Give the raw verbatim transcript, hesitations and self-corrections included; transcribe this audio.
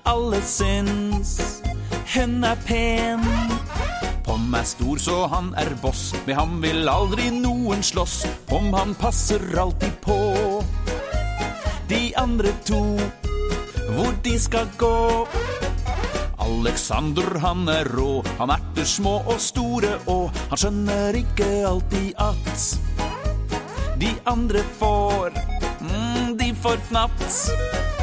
alle syns hun er pen. Pom er stor så han er boss, med ham vil aldri noen slåss. Pom han passer alltid på de andre to, hvor de skal gå. Alexander han er rå, han erter små og store, og han skjønner ikke alltid at de andre får, mm, de får knapt.